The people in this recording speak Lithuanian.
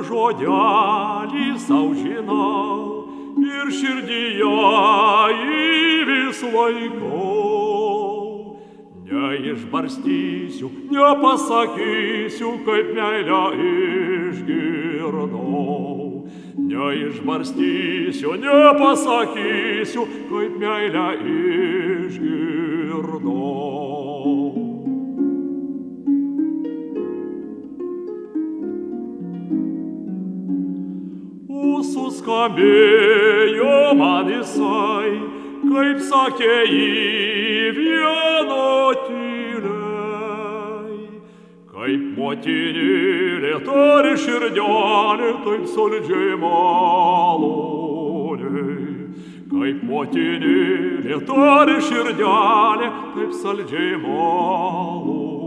žodelį sau žinau ir širdyje jį vis laikau. Neišbarstysiu, nepasakysiu, kaip meilę išgirdau. Neišbarstysiu, nepasakysiu, kaip meilę išgirdau. Suskambėjo man jisai, kaip sakė į vieno tyliai. Kaip motinėlė tari širdelė, taip saldžiai maloniai. Kaip motinėlė tari širdelė, taip saldžiai maloniai.